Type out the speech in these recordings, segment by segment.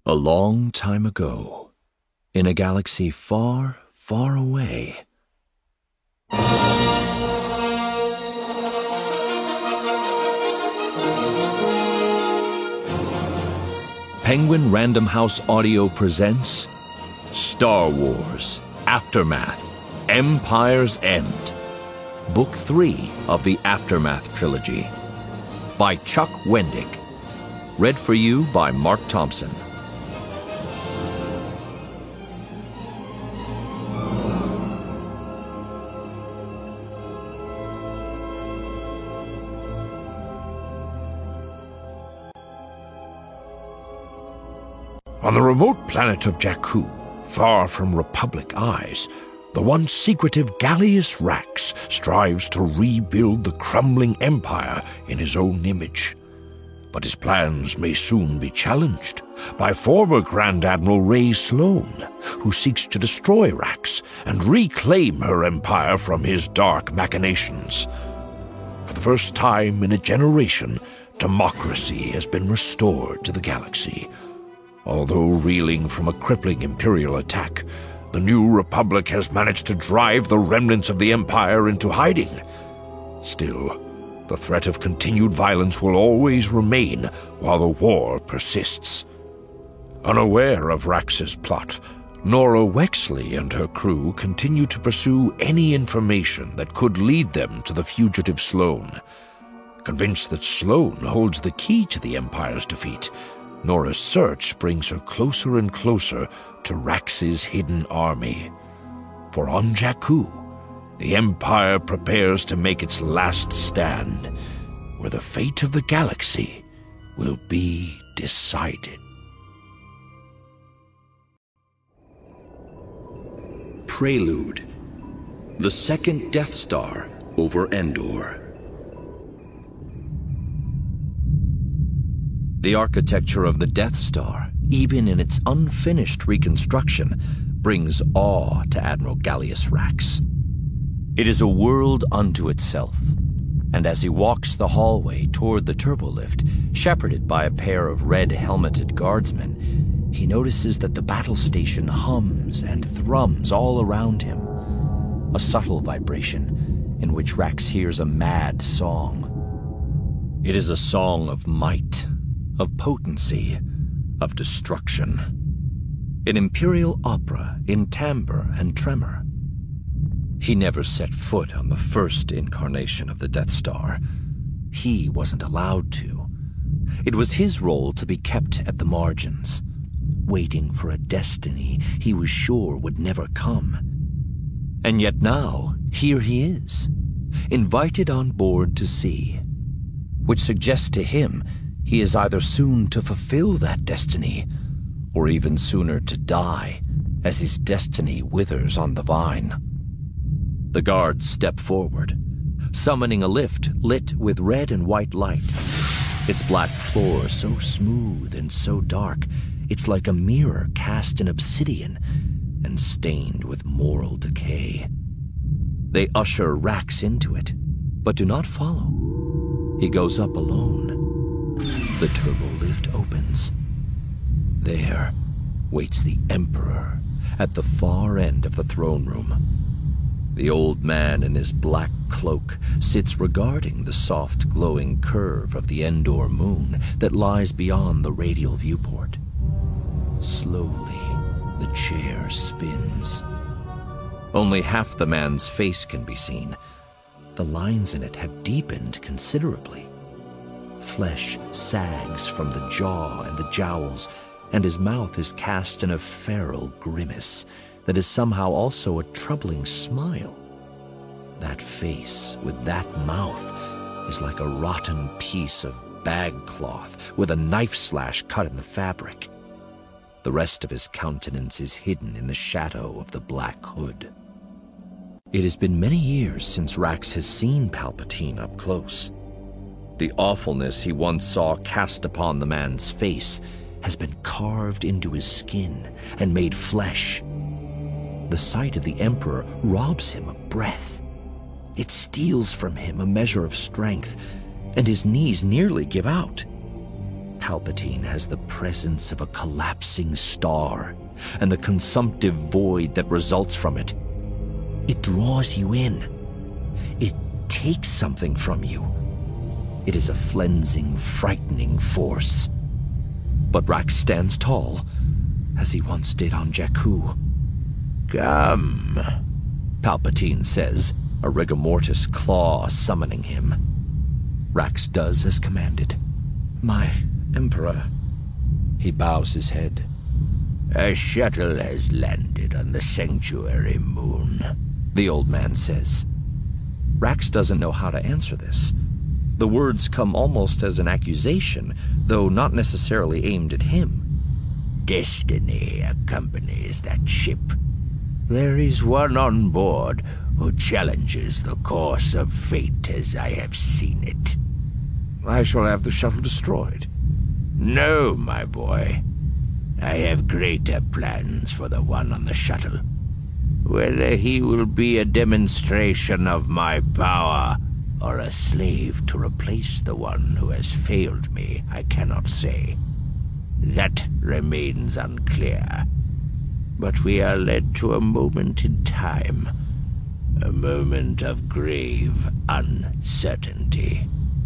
A long time ago, in a galaxy far, far away, Penguin Random House Audio presents Star Wars Aftermath: Empire's End, Book 3 of the Aftermath Trilogy, by Chuck Wendig. Read for you by Mark Thompson. On the remote planet of Jakku, far from Republic eyes, the once secretive Gallius Rax strives to rebuild the crumbling empire in his own image. But his plans may soon be challenged by former Grand Admiral Ray Sloan, who seeks to destroy Rax and reclaim her empire from his dark machinations. For the first time in a generation, democracy has been restored to the galaxy. Although reeling from a crippling Imperial attack, the new Republic has managed to drive the remnants of the Empire into hiding. Still, the threat of continued violence will always remain while the war persists. Unaware of Rax's plot, Nora Wexley and her crew continue to pursue any information that could lead them to the fugitive Sloan. Convinced that Sloan holds the key to the Empire's defeat, Nora's search brings her closer and closer to Rax's hidden army. For on Jakku, the Empire prepares to make its last stand, where the fate of the galaxy will be decided. Prelude: The Second Death Star over Endor. The architecture of the Death Star, even in its unfinished reconstruction, brings awe to Admiral Gallius Rax. It is a world unto itself, and as he walks the hallway toward the turbolift, shepherded by a pair of red-helmeted guardsmen, he notices that the battle station hums and thrums all around him, a subtle vibration in which Rax hears a mad song. It is a song of might, of potency, of destruction. An imperial opera in timbre and tremor. He never set foot on the first incarnation of the Death Star. He wasn't allowed to. It was his role to be kept at the margins, waiting for a destiny he was sure would never come. And yet now, here he is, invited on board to see, which suggests to him he is either soon to fulfill that destiny, or even sooner to die, as his destiny withers on the vine. The guards step forward, summoning a lift lit with red and white light. Its black floor so smooth and so dark, it's like a mirror cast in obsidian and stained with moral decay. They usher Rax into it, but do not follow. He goes up alone. The turbolift opens. There waits the Emperor at the far end of the throne room. The old man in his black cloak sits regarding the soft glowing curve of the Endor moon that lies beyond the radial viewport. Slowly, the chair spins. Only half the man's face can be seen. The lines in it have deepened considerably. Flesh sags from the jaw and the jowls, and his mouth is cast in a feral grimace that is somehow also a troubling smile. That face with that mouth is like a rotten piece of bag cloth with a knife slash cut in the fabric. The rest of his countenance is hidden in the shadow of the black hood. It has been many years since Rax has seen Palpatine up close. The awfulness he once saw cast upon the man's face has been carved into his skin and made flesh. The sight of the Emperor robs him of breath. It steals from him a measure of strength, and his knees nearly give out. Palpatine has the presence of a collapsing star and the consumptive void that results from it. It draws you in. It takes something from you. It is a flensing, frightening force. But Rax stands tall, as he once did on Jakku. "Come," Palpatine says, a rigor mortis claw summoning him. Rax does as commanded. "My Emperor." He bows his head. "A shuttle has landed on the Sanctuary Moon," the old man says. Rax doesn't know how to answer this. The words come almost as an accusation, though not necessarily aimed at him. "Destiny accompanies that ship. There is one on board who challenges the course of fate as I have seen it." "I shall have the shuttle destroyed." "No, my boy. I have greater plans for the one on the shuttle. Whether he will be a demonstration of my power or a slave to replace the one who has failed me, I cannot say. That remains unclear. But we are led to a moment in time, a moment of grave uncertainty.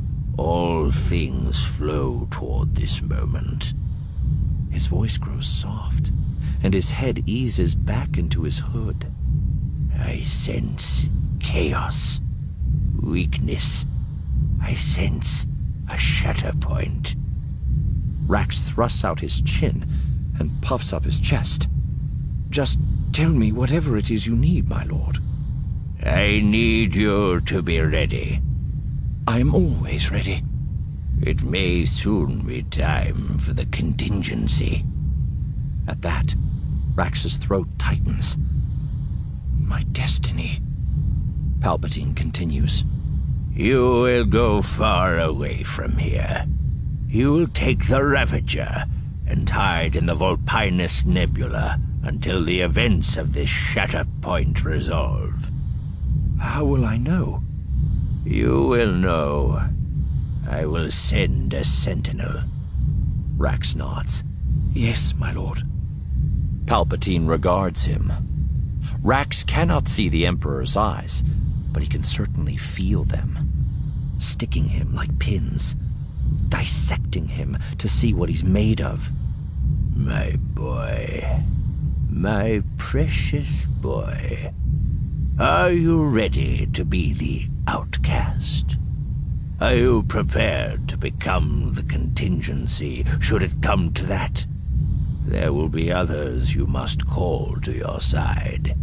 All things flow toward this moment." His voice grows soft, and his head eases back into his hood. "I sense chaos, weakness. I sense a shatter point." Rax thrusts out his chin and puffs up his chest. "Just tell me whatever it is you need, my lord." "I need you to be ready." "I am always ready." "It may soon be time for the contingency." At that, Rax's throat tightens. "My destiny," Palpatine continues. "You will go far away from here. You will take the Ravager and hide in the Vulpinus Nebula until the events of this shatter point resolve." "How will I know?" "You will know. I will send a sentinel." Rax nods. "Yes, my lord." Palpatine regards him. Rax cannot see the Emperor's eyes, but he can certainly feel them, sticking him like pins, dissecting him to see what he's made of. "My boy, my precious boy, are you ready to be the outcast? Are you prepared to become the contingency, should it come to that? There will be others you must call to your side."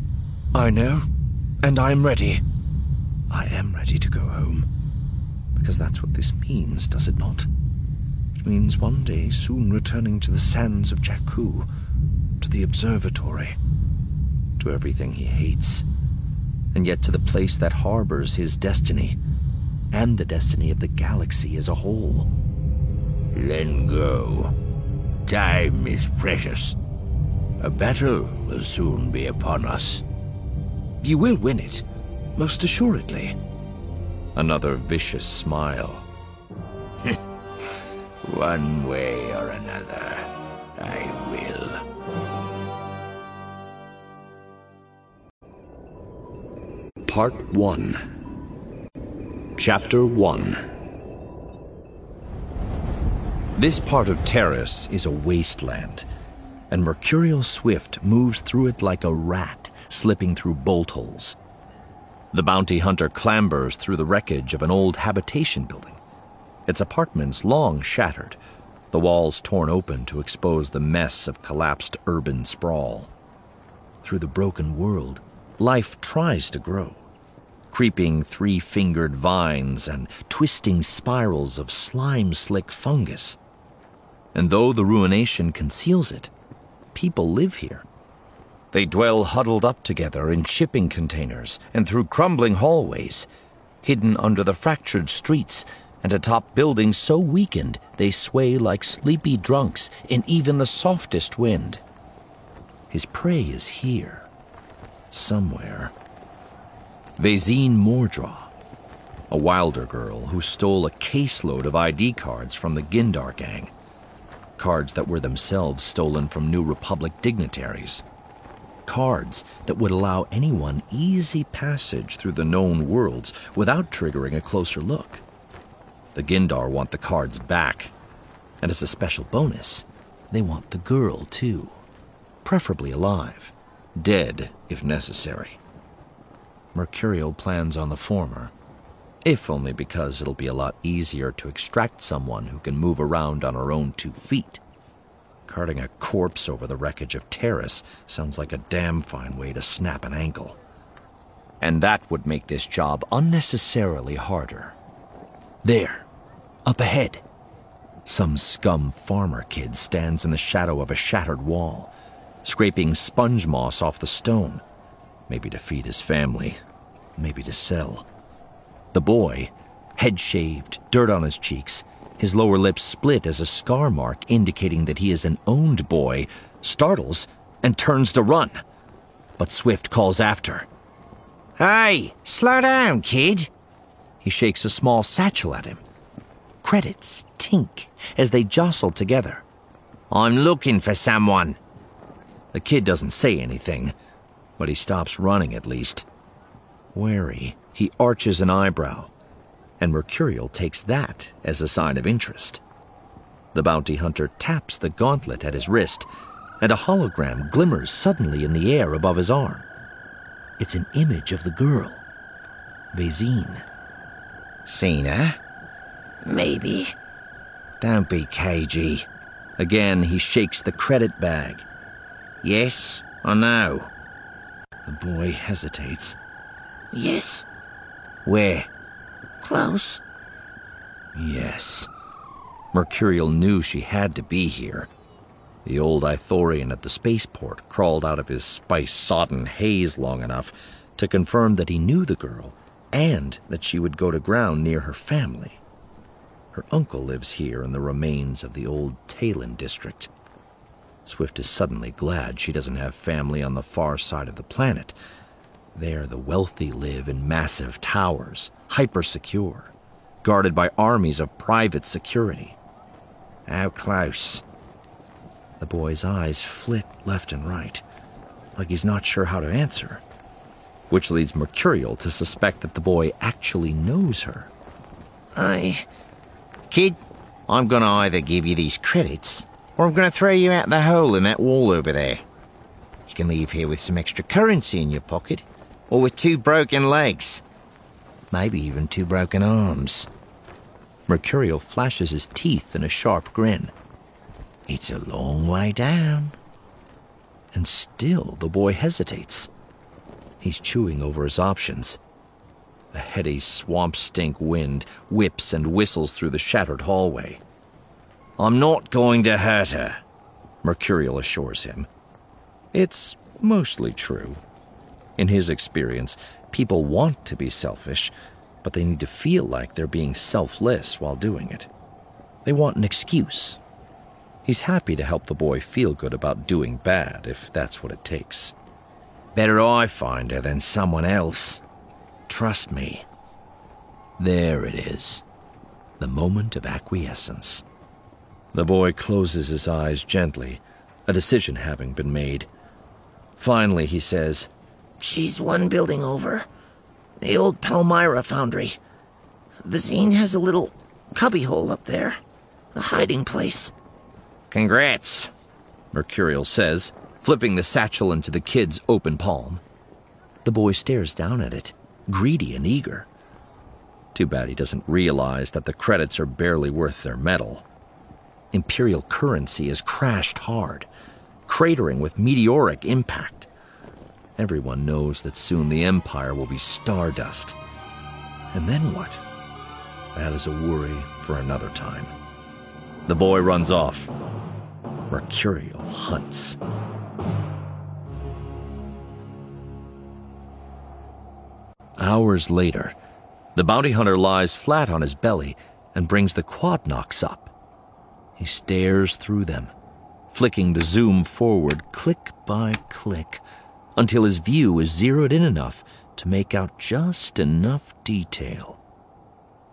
"I know, and I'm ready. I am ready to go home. Because that's what this means, does it not? It means one day soon returning to the sands of Jakku, to the observatory, to everything he hates, and yet to the place that harbors his destiny, and the destiny of the galaxy as a whole." "Then go. Time is precious. A battle will soon be upon us." "You will win it, most assuredly." Another vicious smile. "One way or another, I will." Part 1. Chapter 1. This part of Taris is a wasteland, and Mercurial Swift moves through it like a rat slipping through bolt holes. The bounty hunter clambers through the wreckage of an old habitation building, its apartments long shattered, the walls torn open to expose the mess of collapsed urban sprawl. Through the broken world, life tries to grow. Creeping three-fingered vines and twisting spirals of slime-slick fungus. And though the ruination conceals it, people live here. They dwell huddled up together in shipping containers and through crumbling hallways, hidden under the fractured streets and atop buildings so weakened they sway like sleepy drunks in even the softest wind. His prey is here, somewhere. Vezine Mordraw, a Wilder girl who stole a caseload of ID cards from the Gindar gang. Cards that were themselves stolen from New Republic dignitaries. Cards that would allow anyone easy passage through the known worlds without triggering a closer look. The Gindar want the cards back, and as a special bonus, they want the girl too, preferably alive, dead if necessary. Mercurial plans on the former, if only because it'll be a lot easier to extract someone who can move around on her own 2 feet. Carting a corpse over the wreckage of Terrace sounds like a damn fine way to snap an ankle. And that would make this job unnecessarily harder. There, up ahead, some scum farmer kid stands in the shadow of a shattered wall, scraping sponge moss off the stone, maybe to feed his family, maybe to sell. The boy, head shaved, dirt on his cheeks, his lower lip split as a scar mark indicating that he is an owned boy, startles and turns to run. But Swift calls after. "Hey, slow down, kid." He shakes a small satchel at him. Credits tink as they jostle together. "I'm looking for someone." The kid doesn't say anything, but he stops running at least. Wary, he arches an eyebrow, and Mercurial takes that as a sign of interest. The bounty hunter taps the gauntlet at his wrist, and a hologram glimmers suddenly in the air above his arm. It's an image of the girl, Vezine. "Seen her?" "Maybe." "Don't be cagey." Again, he shakes the credit bag. "Yes or no?" The boy hesitates. "Yes." "Where?" "Close." Yes. Mercurial knew she had to be here. The old Ithorian at the spaceport crawled out of his spice-sodden haze long enough to confirm that he knew the girl and that she would go to ground near her family. Her uncle lives here in the remains of the old Talon district. Swift is suddenly glad she doesn't have family on the far side of the planet. There, the wealthy live in massive towers, hyper-secure, guarded by armies of private security. How close? The boy's eyes flit left and right, like he's not sure how to answer, which leads Mercurial to suspect that the boy actually knows her. Kid, I'm gonna either give you these credits, or I'm gonna throw you out the hole in that wall over there. You can leave here with some extra currency in your pocket, or with 2 broken legs. Maybe even 2 broken arms. Mercurial flashes his teeth in a sharp grin. It's a long way down. And still the boy hesitates. He's chewing over his options. A heady swamp-stink wind whips and whistles through the shattered hallway. I'm not going to hurt her, Mercurial assures him. It's mostly true. In his experience, people want to be selfish, but they need to feel like they're being selfless while doing it. They want an excuse. He's happy to help the boy feel good about doing bad, if that's what it takes. Better I find her than someone else. Trust me. There it is. The moment of acquiescence. The boy closes his eyes gently, a decision having been made. Finally, he says, She's 1 building over. The old Palmyra foundry. Vezine has a little cubbyhole up there. A hiding place. Congrats, Mercurial says, flipping the satchel into the kid's open palm. The boy stares down at it, greedy and eager. Too bad he doesn't realize that the credits are barely worth their metal. Imperial currency has crashed hard, cratering with meteoric impact. Everyone knows that soon the Empire will be stardust. And then what? That is a worry for another time. The boy runs off. Mercurial hunts. Hours later, the bounty hunter lies flat on his belly and brings the quad knocks up. He stares through them, flicking the zoom forward click by click until his view is zeroed in enough to make out just enough detail.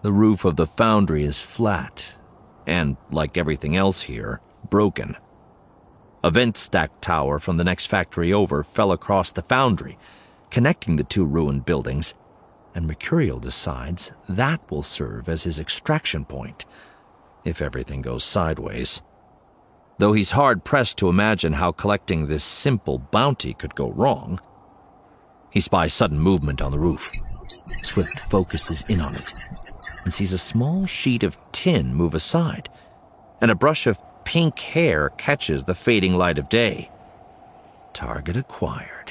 The roof of the foundry is flat, and, like everything else here, broken. A vent stack tower from the next factory over fell across the foundry, connecting the two ruined buildings, and Mercurial decides that will serve as his extraction point, if everything goes sideways. Though he's hard-pressed to imagine how collecting this simple bounty could go wrong. He spies sudden movement on the roof. Swift focuses in on it and sees a small sheet of tin move aside, and a brush of pink hair catches the fading light of day. Target acquired.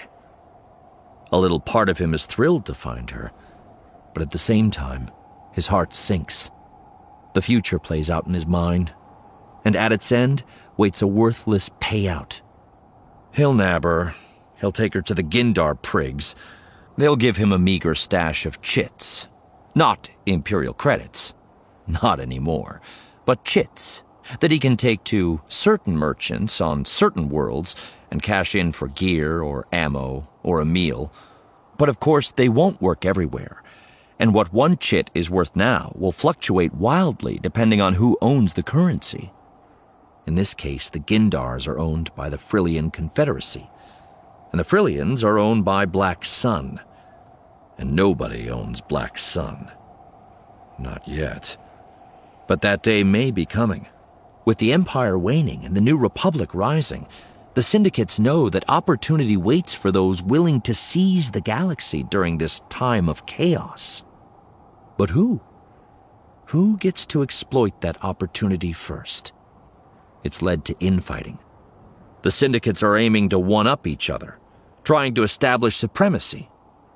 A little part of him is thrilled to find her, but at the same time, his heart sinks. The future plays out in his mind, and at its end waits a worthless payout. He'll nab her. He'll take her to the Gindar prigs. They'll give him a meager stash of chits. Not Imperial credits. Not anymore. But chits that he can take to certain merchants on certain worlds and cash in for gear or ammo or a meal. But of course, they won't work everywhere. And what one chit is worth now will fluctuate wildly depending on who owns the currency. In this case, the Gindars are owned by the Frillian Confederacy, and the Frillians are owned by Black Sun. And nobody owns Black Sun. Not yet. But that day may be coming. With the Empire waning and the New Republic rising, the syndicates know that opportunity waits for those willing to seize the galaxy during this time of chaos. But who? Who gets to exploit that opportunity first? It's led to infighting. The syndicates are aiming to one-up each other, trying to establish supremacy.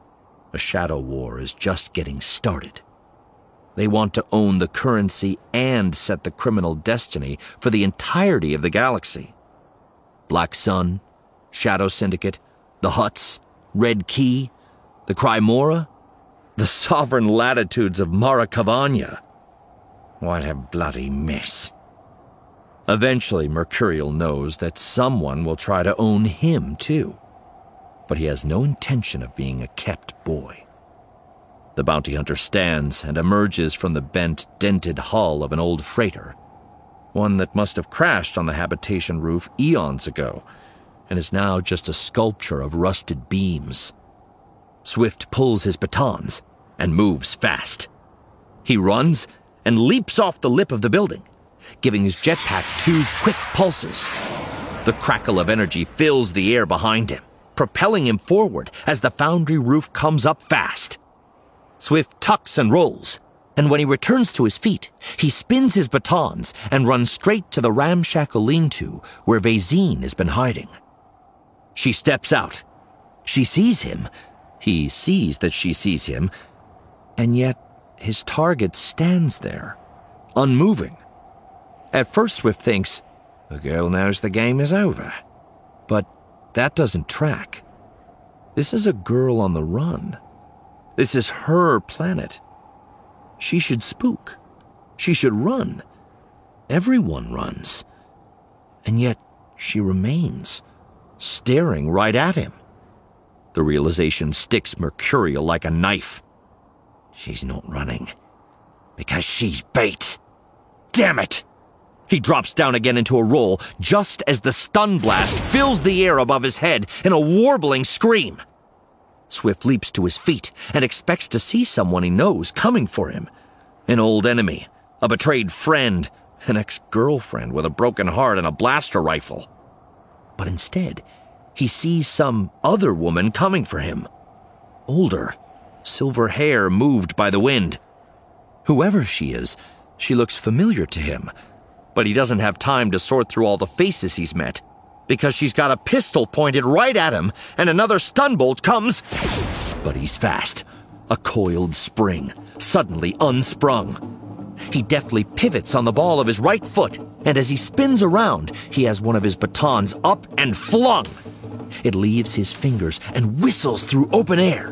A shadow war is just getting started. They want to own the currency and set the criminal destiny for the entirety of the galaxy. Black Sun, Shadow Syndicate, the Hutts, Red Key, the Crymora, the sovereign latitudes of Mara Cavania. What a bloody mess. Eventually, Mercurial knows that someone will try to own him, too. But he has no intention of being a kept boy. The bounty hunter stands and emerges from the bent, dented hull of an old freighter, one that must have crashed on the habitation roof eons ago, and is now just a sculpture of rusted beams. Swift pulls his batons and moves fast. He runs and leaps off the lip of the building, giving his jetpack 2 quick pulses. The crackle of energy fills the air behind him, propelling him forward as the foundry roof comes up fast. Swift tucks and rolls, and when he returns to his feet, he spins his batons and runs straight to the ramshackle lean-to where Vezine has been hiding. She steps out. She sees him. He sees that she sees him, and yet his target stands there, unmoving. At first, Swift thinks, the girl knows the game is over. But that doesn't track. This is a girl on the run. This is her planet. She should spook. She should run. Everyone runs. And yet she remains, staring right at him. The realization sticks Mercurial like a knife. She's not running, because she's bait. Damn it! He drops down again into a roll just as the stun blast fills the air above his head in a warbling scream. Swift leaps to his feet and expects to see someone he knows coming for him. An old enemy, a betrayed friend, an ex-girlfriend with a broken heart and a blaster rifle. But instead, he sees some other woman coming for him. Older, silver hair moved by the wind. Whoever she is, she looks familiar to him. But he doesn't have time to sort through all the faces he's met, because she's got a pistol pointed right at him, and another stun bolt comes. But he's fast. A coiled spring, suddenly unsprung. He deftly pivots on the ball of his right foot, and as he spins around, he has one of his batons up and flung. It leaves his fingers and whistles through open air.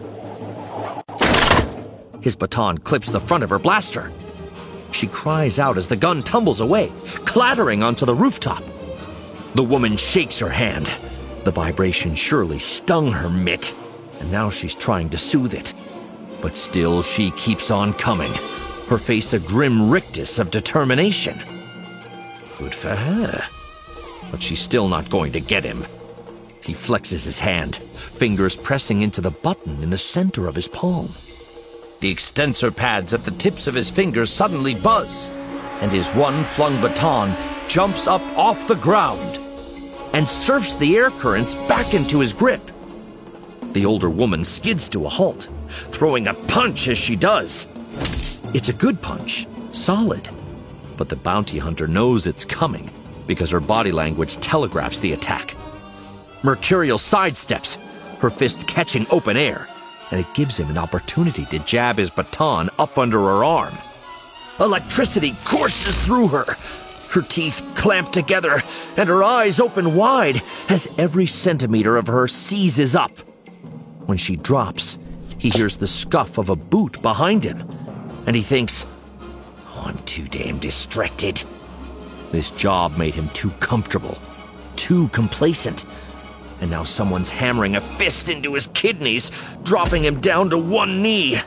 His baton clips the front of her blaster. She cries out as the gun tumbles away, clattering onto the rooftop. The woman shakes her hand. The vibration surely stung her mitt, and now she's trying to soothe it. But still she keeps on coming. her face a grim rictus of determination. Good for her. But she's still not going to get him. He flexes his hand, fingers pressing into the button in the center of his palm. The extensor pads at the tips of his fingers suddenly buzz, and his one-flung baton jumps up off the ground and surfs the air currents back into his grip. The older woman skids to a halt, throwing a punch as she does. It's a good punch, solid, but the bounty hunter knows it's coming because her body language telegraphs the attack. Mercurial sidesteps, her fist catching open air, and it gives him an opportunity to jab his baton up under her arm. Electricity courses through her. Her teeth clamp together, and her eyes open wide as every centimeter of her seizes up. When she drops, he hears the scuff of a boot behind him, and he thinks, I'm too damn distracted. This job made him too comfortable, too complacent, and now someone's hammering a fist into his kidneys, dropping him down to one knee.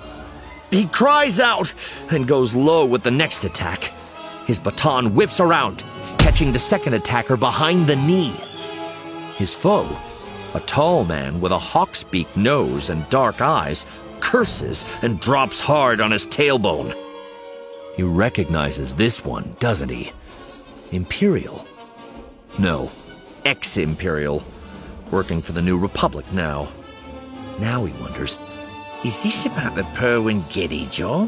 He cries out and goes low with the next attack. His baton whips around, catching the second attacker behind the knee. His foe, a tall man with a hawk's beak nose and dark eyes, curses and drops hard on his tailbone. He recognizes this one, doesn't he? Imperial. No, ex-Imperial. Working for the New Republic now. Now he wonders, is this about the Purwin Geddy job?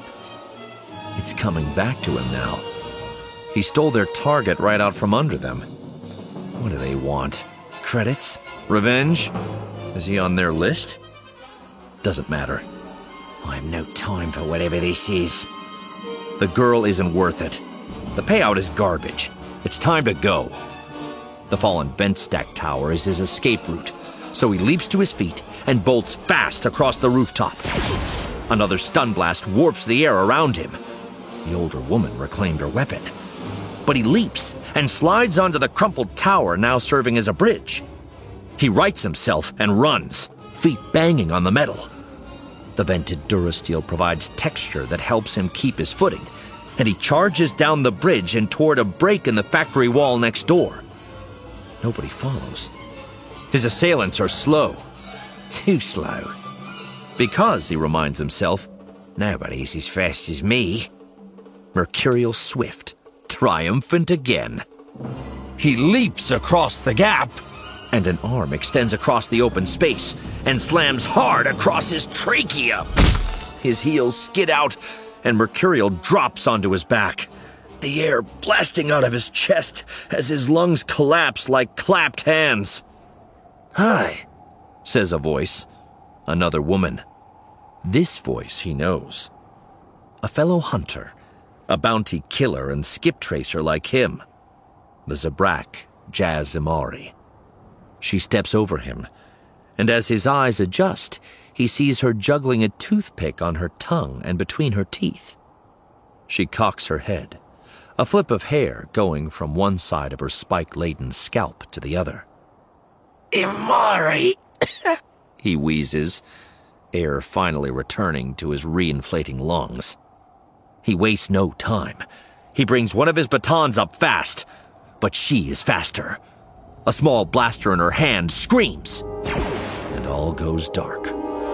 It's coming back to him now. He stole their target right out from under them. What do they want? Credits? Revenge? Is he on their list? Doesn't matter. I have no time for whatever this is. The girl isn't worth it. The payout is garbage. It's time to go. The fallen vent stack tower is his escape route, so he leaps to his feet and bolts fast across the rooftop. Another stun blast warps the air around him. The older woman reclaimed her weapon. But he leaps and slides onto the crumpled tower now serving as a bridge. He rights himself and runs, feet banging on the metal. The vented Durasteel provides texture that helps him keep his footing, and he charges down the bridge and toward a break in the factory wall next door. Nobody follows. His assailants are slow. Too slow. Because, he reminds himself, nobody's as fast as me. Mercurial swift, triumphant again. He leaps across the gap, and an arm extends across the open space and slams hard across his trachea. His heels skid out, and Mercurial drops onto his back, the air blasting out of his chest as his lungs collapse like clapped hands. Hi, says a voice. Another woman. This voice he knows. A fellow hunter, a bounty killer and skip tracer like him. The Zabrak, Jaz Imari. She steps over him, and as his eyes adjust, he sees her juggling a toothpick on her tongue and between her teeth. She cocks her head, a flip of hair going from one side of her spike-laden scalp to the other. Imari, he wheezes, air finally returning to his reinflating lungs. He wastes no time. He brings one of his batons up fast, but she is faster. A small blaster in her hand screams, and all goes dark.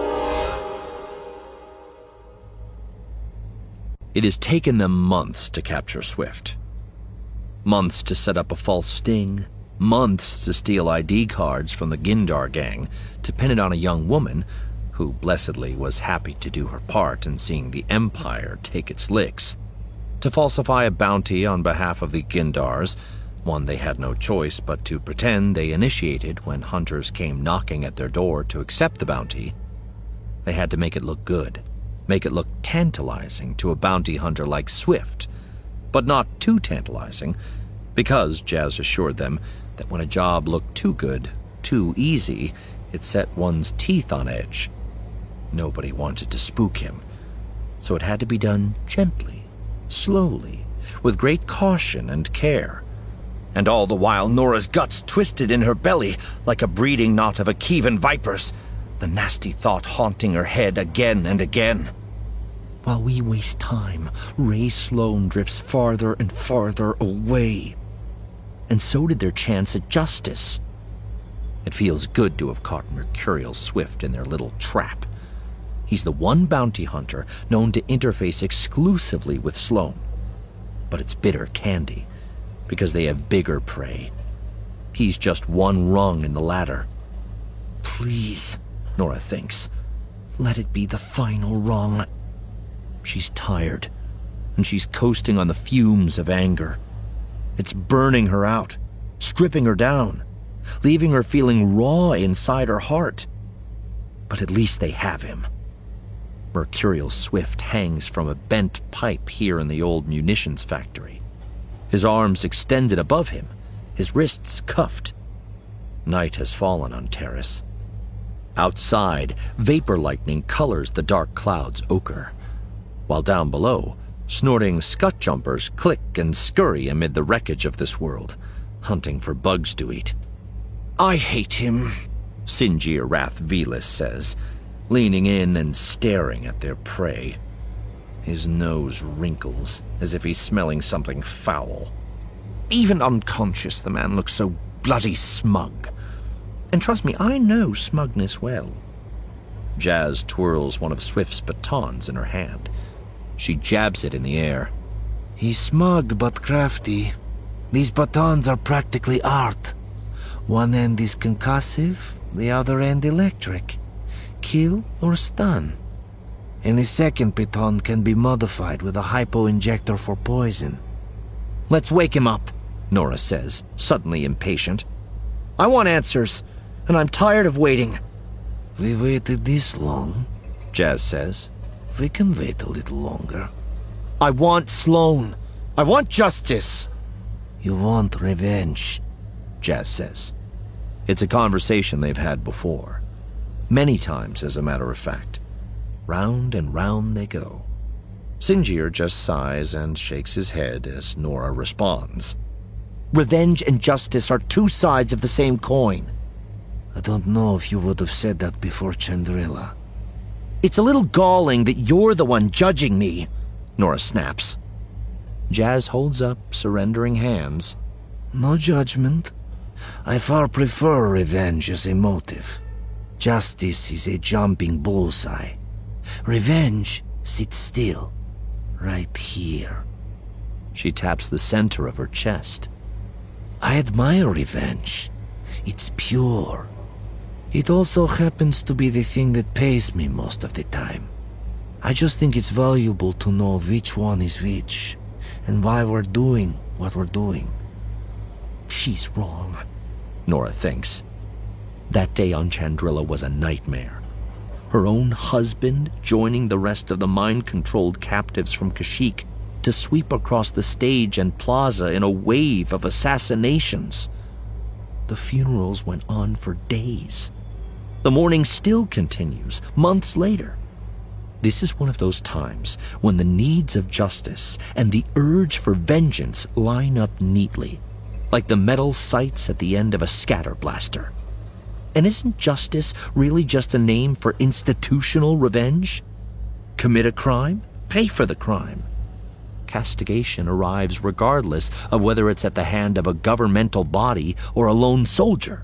It has taken them months to capture Swift. Months to set up a false sting, months to steal ID cards from the Gindar gang to pin it on a young woman who blessedly was happy to do her part in seeing the Empire take its licks, to falsify a bounty on behalf of the Gindars, one they had no choice but to pretend they initiated when hunters came knocking at their door to accept the bounty. They had to make it look good, make it look tantalizing to a bounty hunter like Swift, but not too tantalizing, because Jaz assured them that when a job looked too good, too easy, it set one's teeth on edge. Nobody wanted to spook him, so it had to be done gently, slowly, with great caution and care. And all the while Nora's guts twisted in her belly like a breeding knot of Akivan vipers, the nasty thought haunting her head again and again. While we waste time, Ray Sloane drifts farther and farther away. And so did their chance at justice. It feels good to have caught Mercurial Swift in their little trap. He's the one bounty hunter known to interface exclusively with Sloane. But it's bitter candy, because they have bigger prey. He's just one rung in the ladder. Please, Nora thinks, let it be the final rung. She's tired, and she's coasting on the fumes of anger. It's burning her out, stripping her down, leaving her feeling raw inside her heart. But at least they have him. Mercurial Swift hangs from a bent pipe here in the old munitions factory. His arms extended above him, his wrists cuffed. Night has fallen on Terrace. Outside, vapor lightning colors the dark clouds ochre, while down below, snorting scut jumpers click and scurry amid the wreckage of this world, hunting for bugs to eat. I hate him, Sinjir Rath Velis says, leaning in and staring at their prey. His nose wrinkles, as if he's smelling something foul. Even unconscious, the man looks so bloody smug. And trust me, I know smugness well. Jazz twirls one of Swift's batons in her hand. She jabs it in the air. He's smug but crafty. These batons are practically art. One end is concussive, the other end electric. Kill or stun. And the second baton can be modified with a hypo-injector for poison. Let's wake him up, Nora says, suddenly impatient. I want answers, and I'm tired of waiting. We waited this long, Jazz says. We can wait a little longer. I want Sloane. I want justice. You want revenge, Jazz says. It's a conversation they've had before. Many times, as a matter of fact. Round and round they go. Sinjir just sighs and shakes his head as Nora responds. Revenge and justice are two sides of the same coin. I don't know if you would have said that before Chandrila. It's a little galling that you're the one judging me, Nora snaps. Jazz holds up surrendering hands. No judgment. I far prefer revenge as a motive. Justice is a jumping bullseye. Revenge sits still, right here. She taps the center of her chest. I admire revenge. It's pure. It also happens to be the thing that pays me most of the time. I just think it's valuable to know which one is which, and why we're doing what we're doing. She's wrong, Nora thinks. That day on Chandrila was a nightmare. Her own husband joining the rest of the mind-controlled captives from Kashyyyk to sweep across the stage and plaza in a wave of assassinations. The funerals went on for days. The mourning still continues, months later. This is one of those times when the needs of justice and the urge for vengeance line up neatly, like the metal sights at the end of a scatter blaster. And isn't justice really just a name for institutional revenge? Commit a crime, pay for the crime. Castigation arrives regardless of whether it's at the hand of a governmental body or a lone soldier.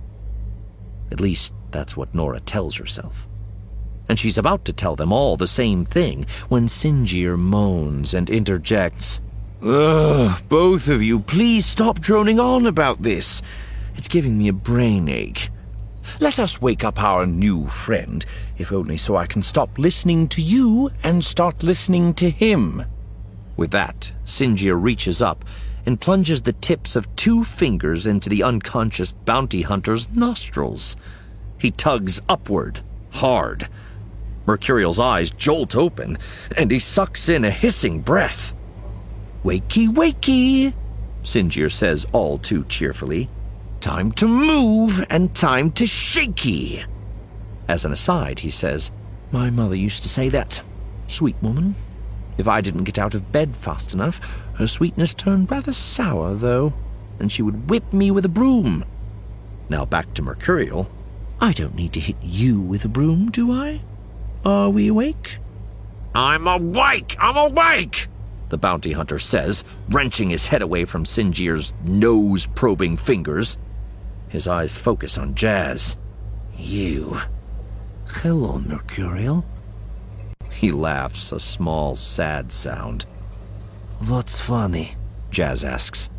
At least, that's what Nora tells herself. And she's about to tell them all the same thing when Sinjir moans and interjects. Ugh, both of you, please stop droning on about this. It's giving me a brain ache. Let us wake up our new friend, if only so I can stop listening to you and start listening to him. With that, Sinjir reaches up and plunges the tips of 2 fingers into the unconscious bounty hunter's nostrils. He tugs upward, hard. Mercurial's eyes jolt open, and he sucks in a hissing breath. Wakey, wakey, Sinjir says all too cheerfully. Time to move and time to shaky. As an aside, he says, my mother used to say that. Sweet woman. If I didn't get out of bed fast enough, her sweetness turned rather sour, though, and she would whip me with a broom. Now back to Mercurial. I don't need to hit you with a broom, do I? Are we awake? I'm awake! The bounty hunter says, wrenching his head away from Sinjir's nose-probing fingers. His eyes focus on Jazz. You. Hello, Mercurial. He laughs, a small, sad sound. What's funny? Jazz asks.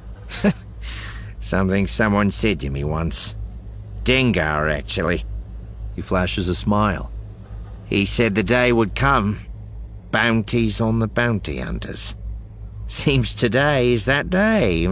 Something someone said to me once. Dengar, actually. He flashes a smile. He said the day would come. Bounties on the bounty hunters. Seems today is that day,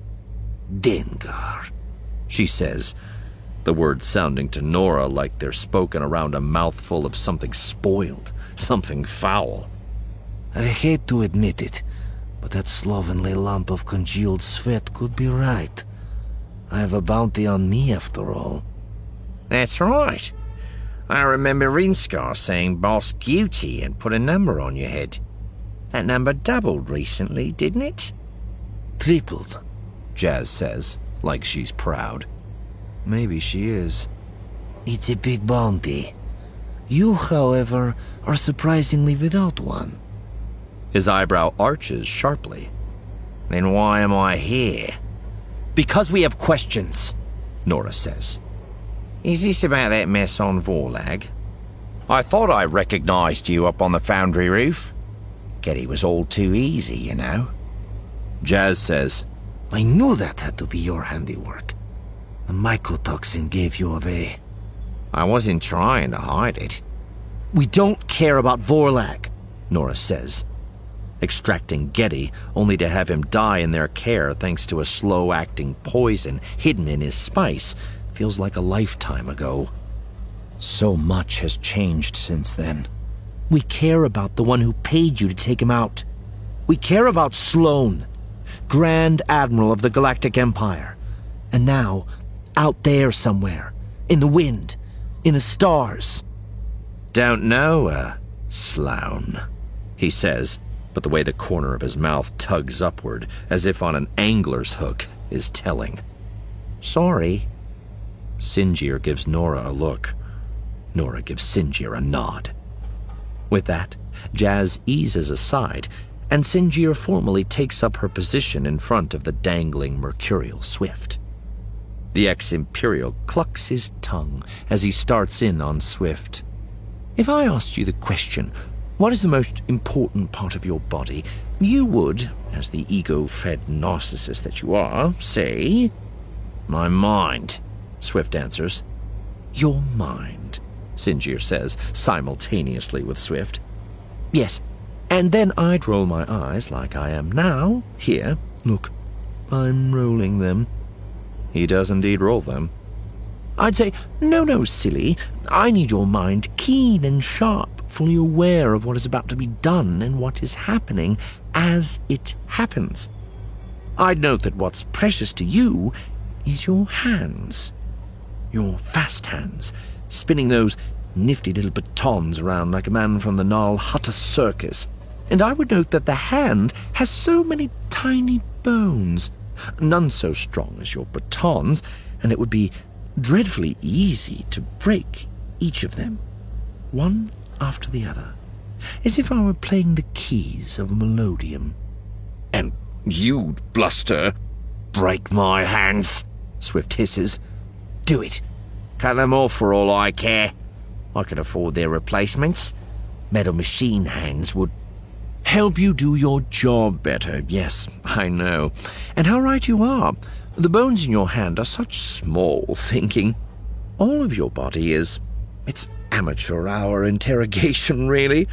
Dengar, she says, the words sounding to Nora like they're spoken around a mouthful of something spoiled, something foul. I hate to admit it, but that slovenly lump of congealed sweat could be right. I have a bounty on me, after all. That's right. I remember Rinskar saying Boss Guti had put a number on your head. That number doubled recently, didn't it? Tripled, Jazz says, like she's proud. Maybe she is. It's a big bounty. You, however, are surprisingly without one. His eyebrow arches sharply. Then why am I here? Because we have questions, Nora says. Is this about that mess on Vorlag? I thought I recognized you up on the foundry roof. Getty was all too easy, you know. Jazz says, I knew that had to be your handiwork. The mycotoxin gave you away. I wasn't trying to hide it. We don't care about Vorlag, Nora says, extracting Getty only to have him die in their care thanks to a slow-acting poison hidden in his spice. Feels like a lifetime ago. So much has changed since then. We care about the one who paid you to take him out. We care about Sloane, Grand Admiral of the Galactic Empire. And now, out there somewhere, in the wind, in the stars. Don't know, Sloane, he says, but the way the corner of his mouth tugs upward, as if on an angler's hook, is telling. Sorry. Sinjir gives Nora a look. Nora gives Sinjir a nod. With that, Jazz eases aside, and Sinjir formally takes up her position in front of the dangling Mercurial Swift. The ex-Imperial clucks his tongue as he starts in on Swift. If I asked you the question, what is the most important part of your body, you would, as the ego-fed narcissist that you are, say, my mind, Swift answers. Your mind, Sinjir says, simultaneously with Swift. Yes, and then I'd roll my eyes like I am now. Here, look, I'm rolling them. He does indeed roll them. I'd say, no, silly. I need your mind keen and sharp, fully aware of what is about to be done and what is happening as it happens. I'd note that what's precious to you is your hands. Your fast hands, spinning those nifty little batons around like a man from the Nal Hutta circus. And I would note that the hand has so many tiny bones, none so strong as your batons, and it would be dreadfully easy to break each of them, one after the other, as if I were playing the keys of a melodium. And you'd bluster, break my hands, Swift hisses. Do it. Cut them off for all I care. I can afford their replacements. Metal machine hands would help you do your job better. Yes, I know. And how right you are. The bones in your hand are such small thinking. All of your body is... it's amateur hour interrogation, really.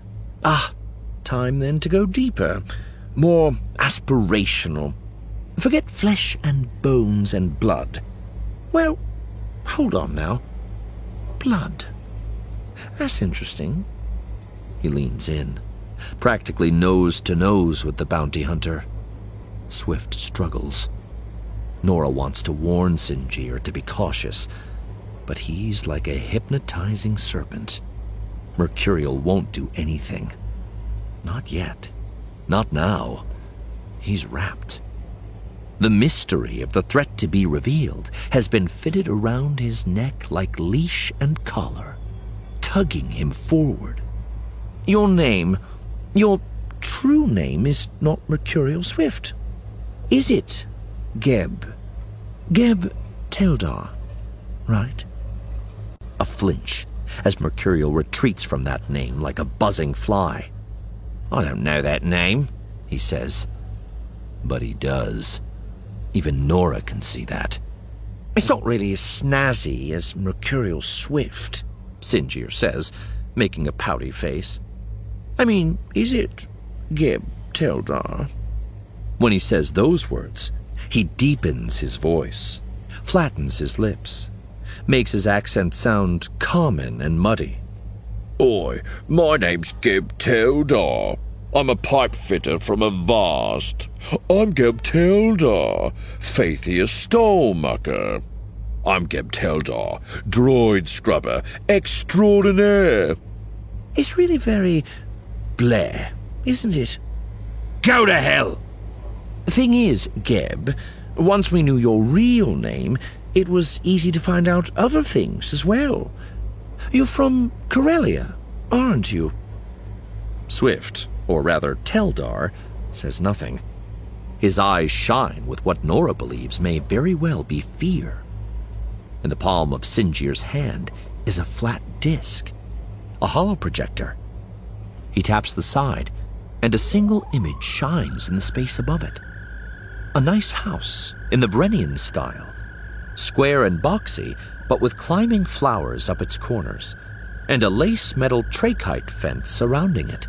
Time then to go deeper. More aspirational. Forget flesh and bones and blood. Well, hold on now. Blood. That's interesting. He leans in, practically nose to nose with the bounty hunter. Swift struggles. Nora wants to warn Sinjir to be cautious, but he's like a hypnotizing serpent. Mercurial won't do anything. Not yet. Not now. He's wrapped. The mystery of the threat to be revealed has been fitted around his neck like leash and collar, tugging him forward. Your name, your true name is not Mercurial Swift. Is it Geb? Geb Teldar, right? A flinch as Mercurial retreats from that name like a buzzing fly. I don't know that name, he says. But he does. Even Nora can see that. It's not really as snazzy as Mercurial Swift, Sinjir says, making a pouty face. I mean, is it Geb Teldar? When he says those words, he deepens his voice, flattens his lips, makes his accent sound common and muddy. Oi, my name's Geb Teldar. I'm a pipe fitter from a vast. I'm Geb Teldar, Faithier Stolmucker. I'm Geb Teldar, droid scrubber extraordinaire. It's really very Blair, isn't it? Go to hell! The thing is, Geb, once we knew your real name, it was easy to find out other things as well. You're from Corellia, aren't you? Swift, or rather Teldar, says nothing. His eyes shine with what Nora believes may very well be fear. In the palm of Sinjir's hand is a flat disc, a hollow projector. He taps the side, and a single image shines in the space above it. A nice house in the Vrenian style, square and boxy, but with climbing flowers up its corners, and a lace metal trachite fence surrounding it.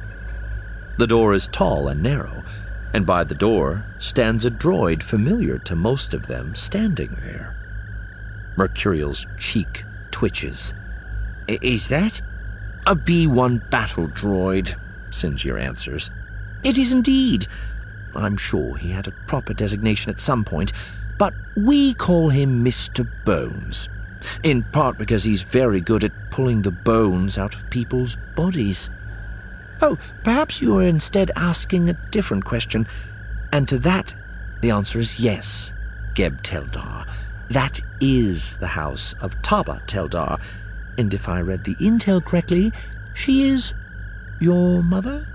The door is tall and narrow, and by the door stands a droid familiar to most of them standing there. Mercurial's cheek twitches. Is that? A B-1 battle droid, Sinjir answers. It is indeed. I'm sure he had a proper designation at some point, but we call him Mr. Bones, in part because he's very good at pulling the bones out of people's bodies. Oh, perhaps you are instead asking a different question, and to that the answer is yes, Geb Teldar. That is the house of Taba Teldar, and if I read the intel correctly, she is your mother?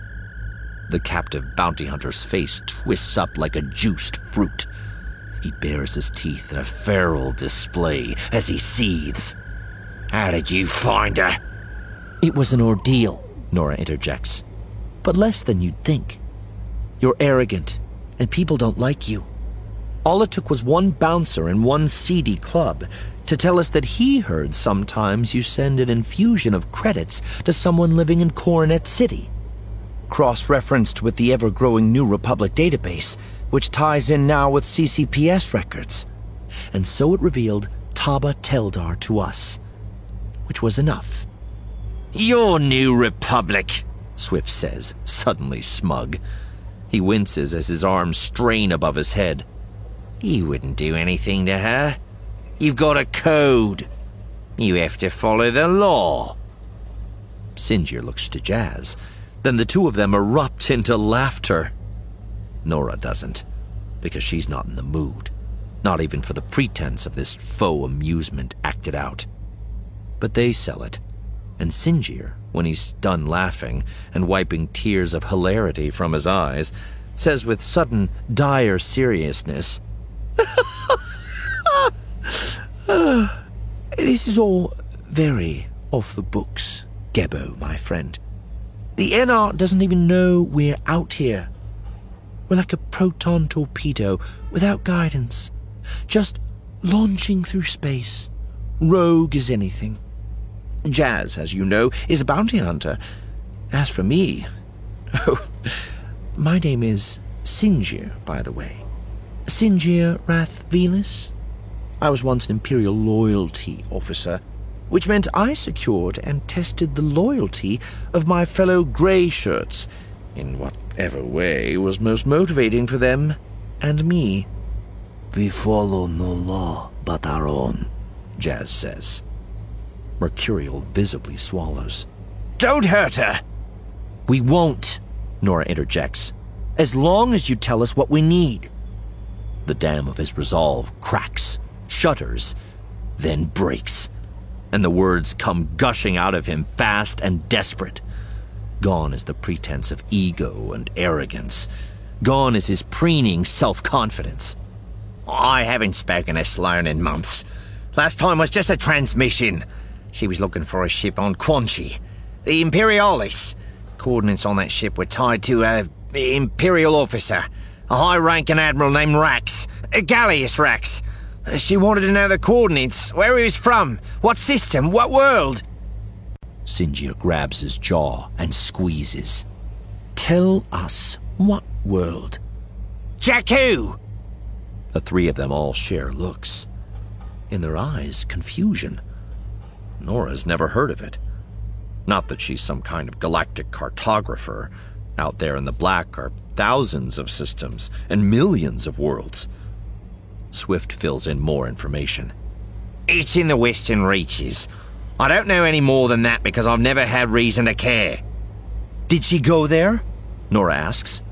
The captive bounty hunter's face twists up like a juiced fruit. He bares his teeth in a feral display as he seethes. How did you find her? It was an ordeal, Nora interjects. But less than you'd think. You're arrogant, and people don't like you. All it took was one bouncer and one seedy club to tell us that he heard sometimes you send an infusion of credits to someone living in Coronet City. Cross-referenced with the ever-growing New Republic database, which ties in now with CCPS records. And so it revealed Taba Teldar to us, which was enough. Your New Republic, Swift says, suddenly smug. He winces as his arms strain above his head. You wouldn't do anything to her. You've got a code. You have to follow the law. Sinjir looks to Jazz. Then the two of them erupt into laughter. Nora doesn't, because she's not in the mood. Not even for the pretense of this faux amusement acted out. But they sell it, and Sinjir, when he's done laughing and wiping tears of hilarity from his eyes, says with sudden, dire seriousness, This is all very off the books, Gebo, my friend. The NR doesn't even know we're out here. We're like a proton torpedo without guidance, just launching through space, rogue as anything. Jazz, as you know, is a bounty hunter. As for me, oh, my name is Sinjir, by the way. Sinjir Rath Velis. I was once an Imperial loyalty officer, which meant I secured and tested the loyalty of my fellow grey shirts in whatever way was most motivating for them and me. We follow no law but our own, Jazz says. Mercurial visibly swallows. Don't hurt her! We won't, Nora interjects, as long as you tell us what we need. The dam of his resolve cracks, shudders, then breaks, and the words come gushing out of him fast and desperate. Gone is the pretense of ego and arrogance. Gone is his preening self-confidence. I haven't spoken to Sloane in months. Last time was just a transmission. She was looking for a ship on Quan Chi, the Imperialis. Coordinates on that ship were tied to a Imperial officer, a high-ranking admiral named Rax, Gallius Rax. She wanted to know the coordinates, where he was from, what system, what world. Sinjir grabs his jaw and squeezes. Tell us what world? Jakku! The three of them all share looks. In their eyes, confusion. Nora's never heard of it. Not that she's some kind of galactic cartographer. Out there in the black are thousands of systems and millions of worlds. Swift fills in more information. It's in the Western Reaches. I don't know any more than that because I've never had reason to care. Did she go there? Nora asks.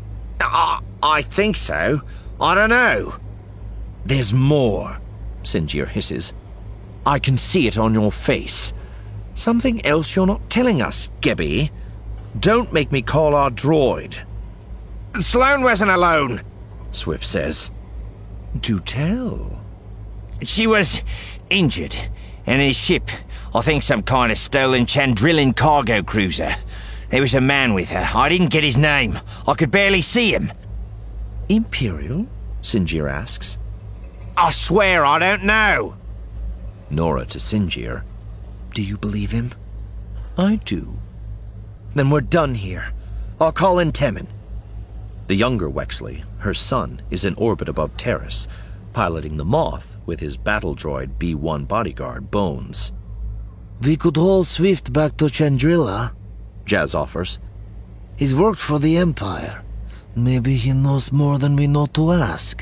I think so. I don't know. There's more, Sinjir hisses. I can see it on your face. Something else you're not telling us, Gebby. Don't make me call our droid. Sloane wasn't alone, Swift says. Do tell. She was injured, and his ship, I think some kind of stolen Chandrillan cargo cruiser. There was a man with her. I didn't get his name. I could barely see him. Imperial? Sinjir asks. I swear I don't know. Nora to Sinjir. Do you believe him? I do. Then we're done here. I'll call in Temmin. The younger Wexley, her son, is in orbit above Terrace, piloting the Moth with his battle droid B-1 bodyguard, Bones. We could haul Swift back to Chandrilla, Jazz offers. He's worked for the Empire. Maybe he knows more than we know to ask.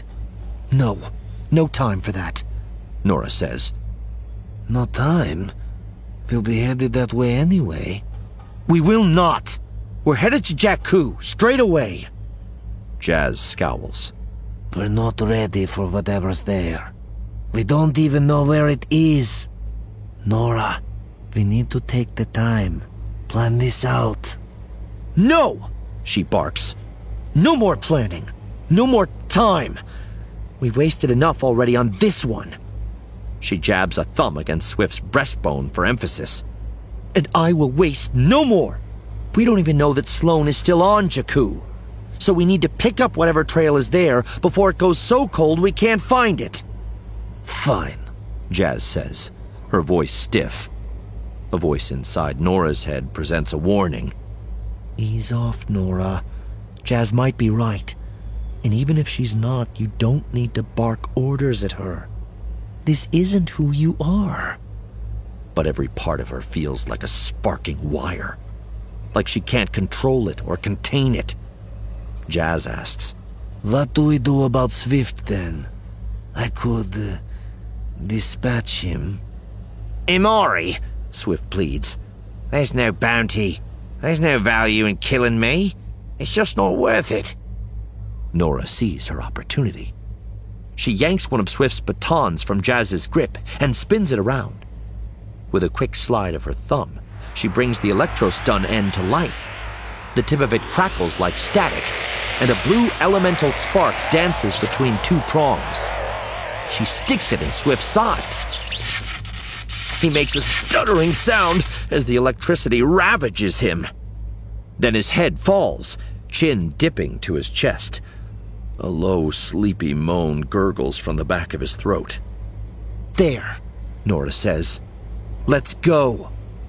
No time for that, Nora says. No time? We'll be headed that way anyway. We will not! We're headed to Jakku, straight away. Jazz scowls. We're not ready for whatever's there. We don't even know where it is. Nora, we need to take the time. Plan this out. No! She barks. No more planning. No more time. We've wasted enough already on this one. She jabs a thumb against Swift's breastbone for emphasis. And I will waste no more. We don't even know that Sloane is still on Jakku. So we need to pick up whatever trail is there before it goes so cold we can't find it. Fine, Jazz says, her voice stiff. A voice inside Nora's head presents a warning. Ease off, Nora. Jazz might be right. And even if she's not, you don't need to bark orders at her. This isn't who you are. But every part of her feels like a sparking wire. Like she can't control it or contain it. Jazz asks, What do we do about Swift then? I could dispatch him. Imari, Swift pleads. There's no bounty. There's no value in killing me. It's just not worth it. Nora sees her opportunity. She yanks one of Swift's batons from Jazz's grip and spins it around. With a quick slide of her thumb, she brings the electro-stun end to life. The tip of it crackles like static, and a blue elemental spark dances between two prongs. She sticks it in Swift's side. He makes a stuttering sound as the electricity ravages him. Then his head falls, chin dipping to his chest. A low, sleepy moan gurgles from the back of his throat. There, Nora says. Let's go.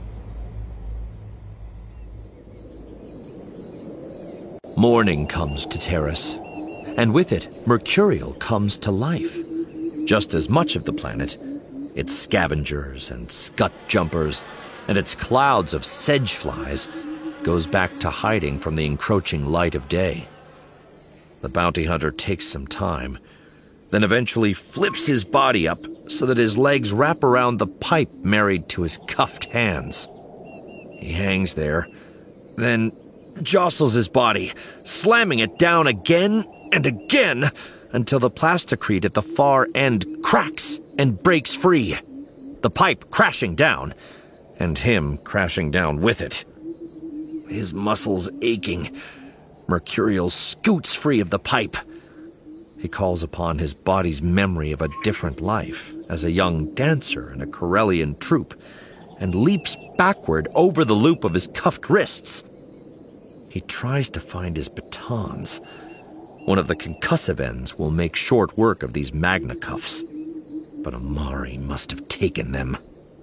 Morning comes to Terrace, and with it, Mercurial comes to life. Just as much of the planet, its scavengers and scut jumpers, and its clouds of sedge flies, goes back to hiding from the encroaching light of day. The bounty hunter takes some time, then eventually flips his body up so that his legs wrap around the pipe married to his cuffed hands. He hangs there, then jostles his body, slamming it down again and again until the plasticrete at the far end cracks and breaks free, the pipe crashing down, and him crashing down with it. his muscles aching, Mercurial scoots free of the pipe. He calls upon his body's memory of a different life as a young dancer in a Corellian troupe and leaps backward over the loop of his cuffed wrists. He tries to find his batons. One of the concussive ends will make short work of these magna cuffs, but Amari must have taken them.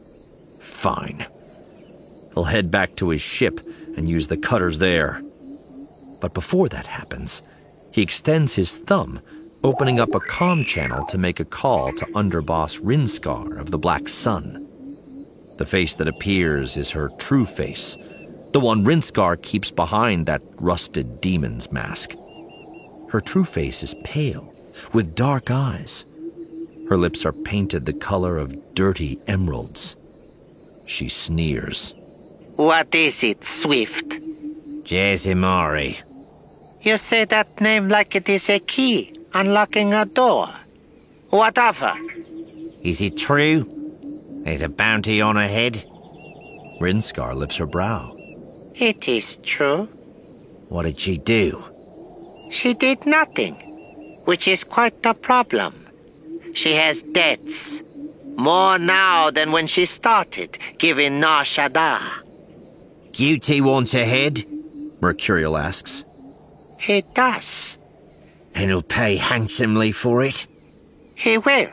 Fine. He'll head back to his ship and use the cutters there. But before that happens, he extends his thumb, opening up a comm channel to make a call to Underboss Rinskar of the Black Sun. The face that appears is her true face, the one Rinskar keeps behind that rusted demon's mask. Her true face is pale, with dark eyes. Her lips are painted the color of dirty emeralds. She sneers. What is it, Swift? Jazimari. You say that name like it is a key, unlocking a door. What of her? Is it true? There's a bounty on her head? Rinskar lifts her brow. It is true. What did she do? She did nothing, which is quite the problem. She has debts. More now than when she started, giving Nar Shaddaa. Duty wants her head? Mercurial asks. He does. And he'll pay handsomely for it? He will.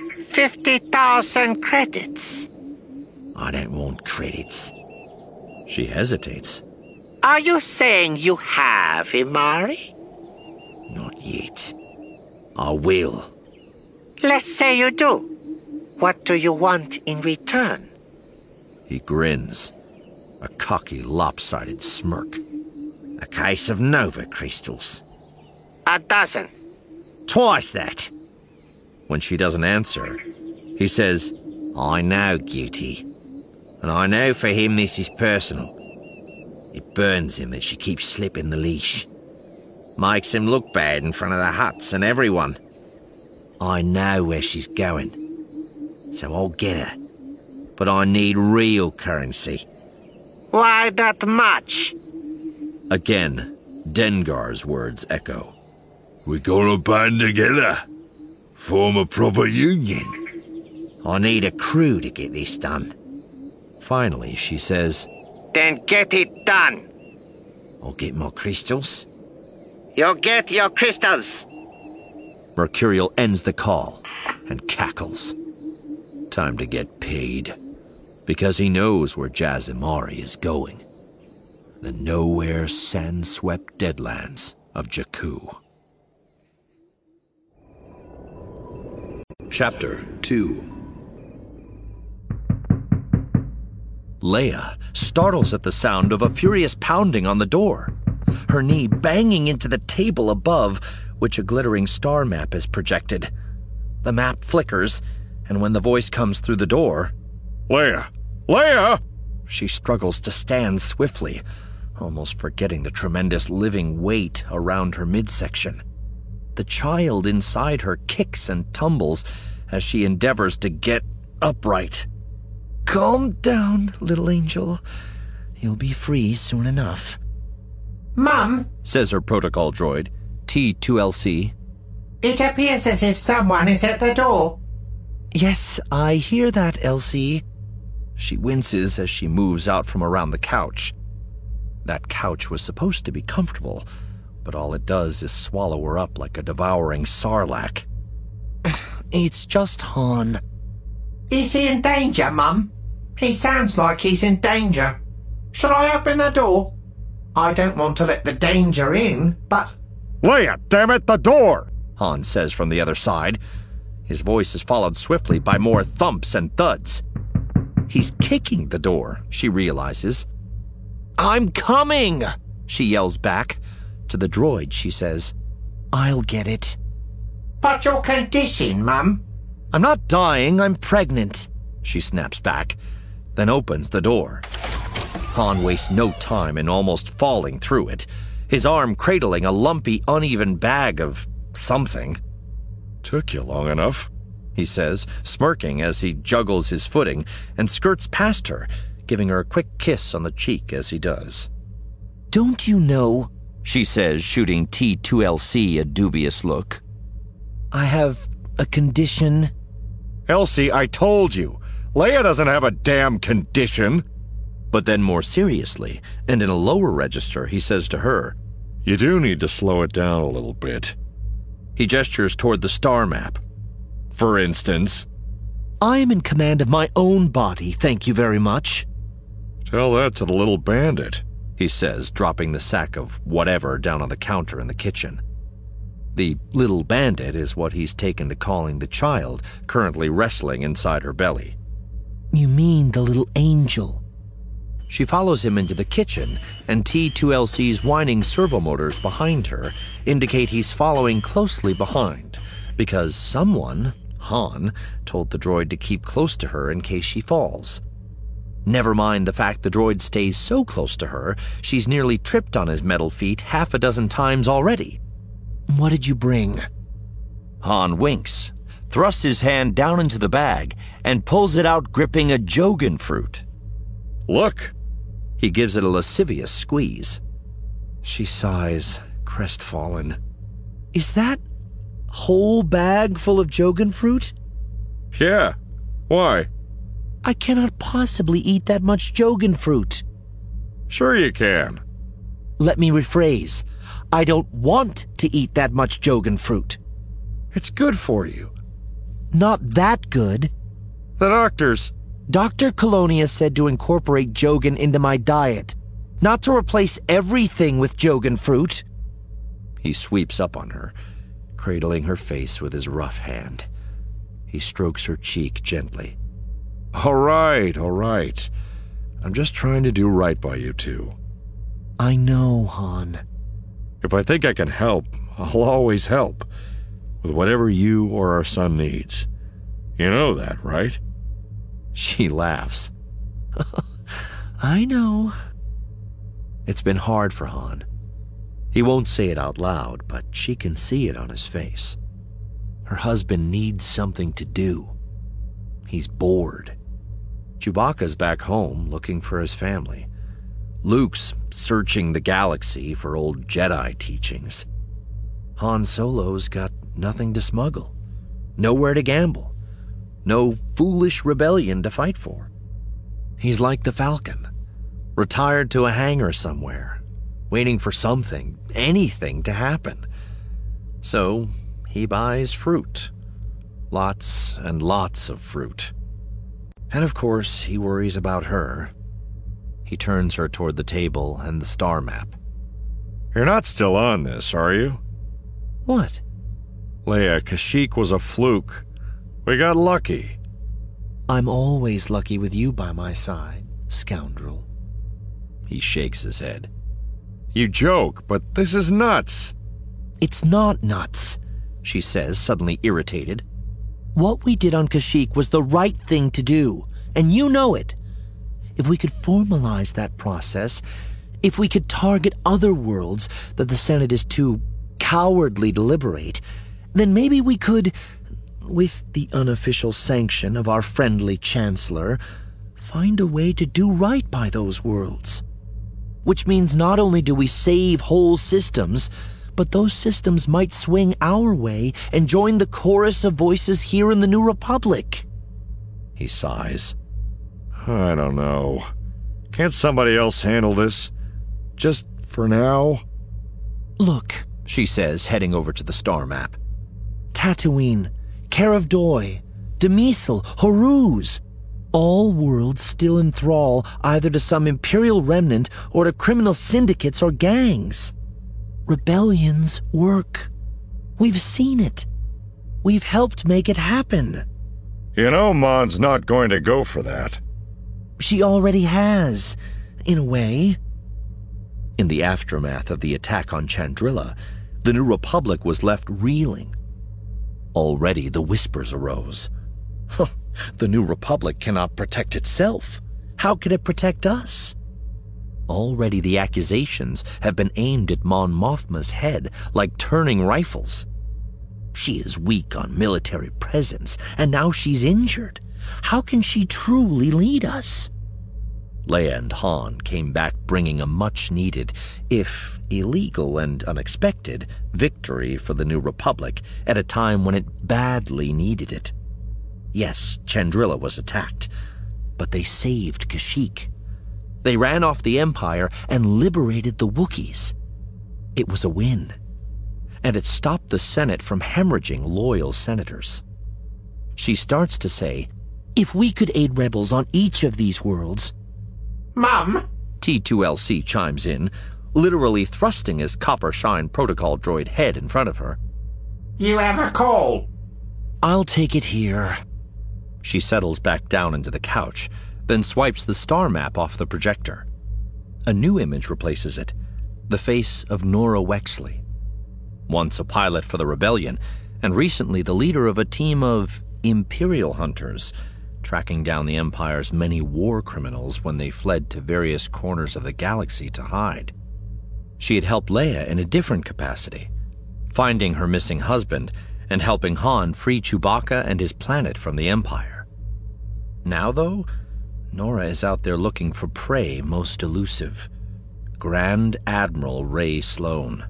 50,000 credits. I don't want credits. She hesitates. Are you saying you have, Imari? Not yet. I will. Let's say you do. What do you want in return? He grins, a cocky, lopsided smirk. A case of Nova crystals. A dozen. Twice that. When she doesn't answer, he says, I know, Cutie. And I know for him this is personal. It burns him that she keeps slipping the leash. Makes him look bad in front of the huts and everyone. I know where she's going. So I'll get her. But I need real currency. Why that much? Again, Dengar's words echo. We gonna band together. Form a proper union. I need a crew to get this done. Finally, she says, Then get it done. I'll get my crystals. You'll get your crystals. Mercurial ends the call and cackles. Time to get paid. Because he knows where Jazimari is going. The nowhere sand-swept deadlands of Jakku. Chapter 2. Leia startles at the sound of a furious pounding on the door, her knee banging into the table above, which a glittering star map is projected. The map flickers, and when the voice comes through the door, Leia! Leia! She struggles to stand swiftly, almost forgetting the tremendous living weight around her midsection. The child inside her kicks and tumbles as she endeavors to get upright. Calm down, little angel. You'll be free soon enough. Mum, Says her protocol droid, T2LC. it appears as if someone is at the door. Yes, I hear that, Elsie. She winces as she moves out from around the couch. That couch was supposed to be comfortable, but all it does is swallow her up like a devouring sarlacc. It's just Han. Is he in danger, Mum? He sounds like he's in danger. Shall I open the door? I don't want to let the danger in, but... Leia, damn it, the door! Han says from the other side. His voice is followed swiftly by more thumps and thuds. He's kicking the door, she realizes. I'm coming, she yells back. To the droid, she says, I'll get it. But your condition, Mum? I'm not dying, I'm pregnant, she snaps back, then opens the door. Han wastes no time in almost falling through it, his arm cradling a lumpy, uneven bag of something. Took you long enough, he says, smirking as he juggles his footing and skirts past her, giving her a quick kiss on the cheek as he does. Don't you know, she says, shooting T2LC a dubious look. I have a condition. Elsie, I told you. Leia doesn't have a damn condition. But then more seriously, and in a lower register, he says to her, You do need to slow it down a little bit. He gestures toward the star map. For instance, I am in command of my own body, thank you very much. Tell that to the little bandit, he says, dropping the sack of whatever down on the counter in the kitchen. The little bandit is what he's taken to calling the child currently wrestling inside her belly. You mean the little angel? She follows him into the kitchen, and T2LC's whining servomotors behind her indicate he's following closely behind, because someone, Han, told the droid to keep close to her in case she falls. Never mind the fact the droid stays so close to her, she's nearly tripped on his metal feet half a dozen times already. What did you bring? Han winks, thrusts his hand down into the bag, and pulls it out gripping a Jogan fruit. Look! He gives it a lascivious squeeze. She sighs, crestfallen. Is that whole bag full of Jogan fruit? Yeah. Why? I cannot possibly eat that much Jogan fruit. Sure you can. Let me rephrase. I don't want to eat that much Jogan fruit. It's good for you. Not that good. The doctors... Dr. Colonia said to incorporate Jogan into my diet, not to replace everything with Jogan fruit. He sweeps up on her, cradling her face with his rough hand. He strokes her cheek gently. All right. I'm just trying to do right by you two. I know, Han. If I think I can help, I'll always help. With whatever you or our son needs. You know that, right? She laughs. I know. It's been hard for Han. He won't say it out loud, but she can see it on his face. Her husband needs something to do. He's bored. Chewbacca's back home looking for his family. Luke's searching the galaxy for old Jedi teachings. Han Solo's got nothing to smuggle, nowhere to gamble, no foolish rebellion to fight for. He's like the Falcon, retired to a hangar somewhere, waiting for something, anything to happen. So he buys fruit. Lots and lots of fruit. And of course, he worries about her. He turns her toward the table and the star map. You're not still on this, are you? What? Leia, Kashyyyk was a fluke. We got lucky. I'm always lucky with you by my side, scoundrel. He shakes his head. You joke, but this is nuts. It's not nuts, she says, suddenly irritated. What we did on Kashyyyk was the right thing to do, and you know it. If we could formalize that process, if we could target other worlds that the Senate is too cowardly to liberate, then maybe we could, with the unofficial sanction of our friendly chancellor, find a way to do right by those worlds. Which means not only do we save whole systems, but those systems might swing our way and join the chorus of voices here in the New Republic. He sighs. I don't know. Can't somebody else handle this? Just for now? Look, she says, heading over to the star map. Tatooine, Karov Doi, Demisel, Horuz. All worlds still in thrall either to some Imperial remnant or to criminal syndicates or gangs. Rebellions work. We've seen it. We've helped make it happen. You know Mon's not going to go for that. She already has, in a way. In the aftermath of the attack on Chandrila, the New Republic was left reeling. Already the whispers arose. The New Republic cannot protect itself. How can it protect us? Already the accusations have been aimed at Mon Mothma's head like turning rifles. She is weak on military presence, and now she's injured. How can she truly lead us? Leia and Han came back bringing a much-needed, if illegal and unexpected, victory for the New Republic at a time when it badly needed it. Yes, Chandrila was attacked, but they saved Kashyyyk. They ran off the Empire and liberated the Wookiees. It was a win, and it stopped the Senate from hemorrhaging loyal senators. She starts to say, if we could aid rebels on each of these worlds... Mum? T2LC chimes in, literally thrusting his copper-shine protocol droid head in front of her. You have a call. I'll take it here. She settles back down into the couch, then swipes the star map off the projector. A new image replaces it, the face of Nora Wexley. Once a pilot for the Rebellion, and recently the leader of a team of Imperial hunters, tracking down the Empire's many war criminals when they fled to various corners of the galaxy to hide. She had helped Leia in a different capacity, finding her missing husband and helping Han free Chewbacca and his planet from the Empire. Now, though, Nora is out there looking for prey most elusive, Grand Admiral Ray Sloane.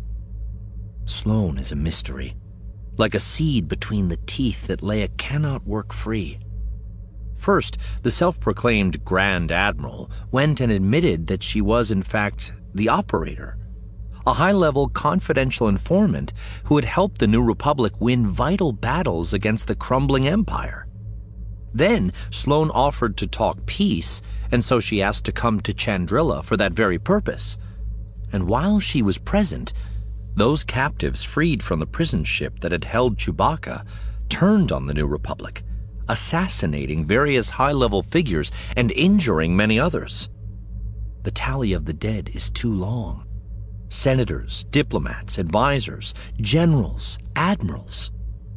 Sloane is a mystery, like a seed between the teeth that Leia cannot work free. First, the self-proclaimed Grand Admiral went and admitted that she was, in fact, the operator, a high-level confidential informant who had helped the New Republic win vital battles against the crumbling Empire. Then, Sloane offered to talk peace, and so she asked to come to Chandrila for that very purpose. And while she was present, those captives freed from the prison ship that had held Chewbacca turned on the New Republic, assassinating various high-level figures and injuring many others. The tally of the dead is too long. Senators, diplomats, advisors, generals, admirals.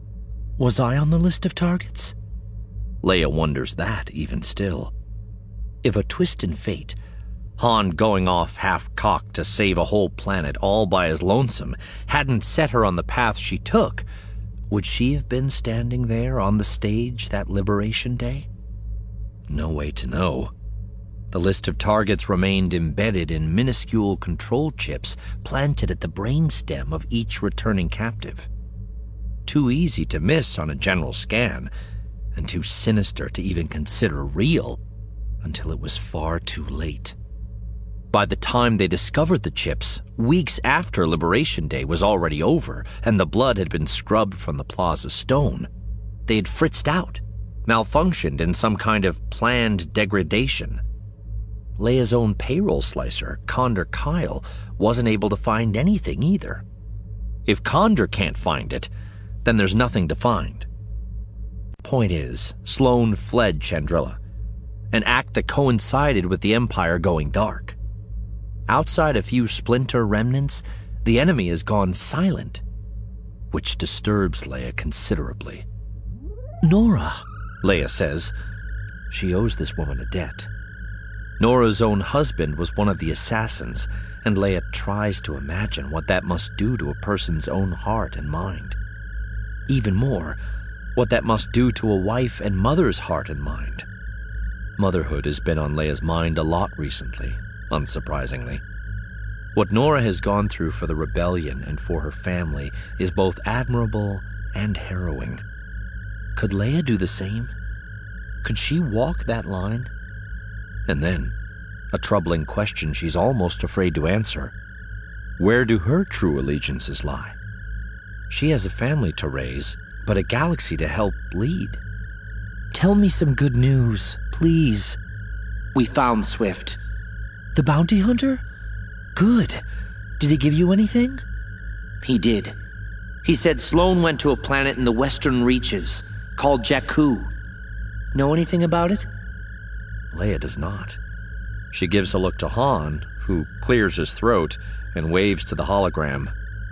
Was I on the list of targets? Leia wonders that even still. If a twist in fate, Han going off half-cocked to save a whole planet all by his lonesome, hadn't set her on the path she took, would she have been standing there on the stage that Liberation Day? No way to know. The list of targets remained embedded in minuscule control chips planted at the brainstem of each returning captive. Too easy to miss on a general scan, and too sinister to even consider real until it was far too late. By the time they discovered the chips, weeks after Liberation Day was already over and the blood had been scrubbed from the Plaza stone, they had fritzed out, malfunctioned in some kind of planned degradation. Leia's own payroll slicer, Condor Kyle, wasn't able to find anything either. If Condor can't find it, then there's nothing to find. Point is, Sloane fled Chandrila, an act that coincided with the Empire going dark. Outside a few splinter remnants, the enemy has gone silent, which disturbs Leia considerably. Nora, Leia says. She owes this woman a debt. Nora's own husband was one of the assassins, and Leia tries to imagine what that must do to a person's own heart and mind. Even more, what that must do to a wife and mother's heart and mind. Motherhood has been on Leia's mind a lot recently, unsurprisingly. What Nora has gone through for the rebellion and for her family is both admirable and harrowing. Could Leia do the same? Could she walk that line? And then, a troubling question she's almost afraid to answer. Where do her true allegiances lie? She has a family to raise, but a galaxy to help lead. Tell me some good news, please. We found Swift. The bounty hunter? Good. Did he give you anything? He did. He said Sloane went to a planet in the western reaches, called Jakku. Know anything about it? Leia does not. She gives a look to Han, who clears his throat and waves to the hologram.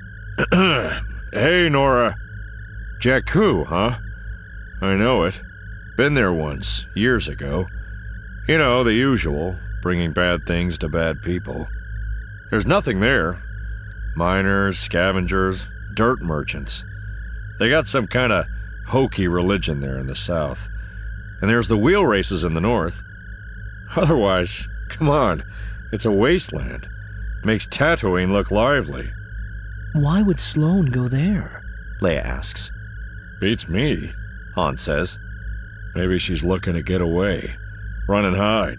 Hey, Nora. Jakku, huh? I know it. Been there once, years ago. You know, the usual, bringing bad things to bad people. There's nothing there. Miners, scavengers, dirt merchants. They got some kind of hokey religion there in the south. And there's the wheel races in the north. Otherwise, Come on, it's a wasteland. Makes Tatooine look lively. Why would Sloane go there? Leia asks. Beats me, Han says. Maybe she's looking to get away. Run and hide.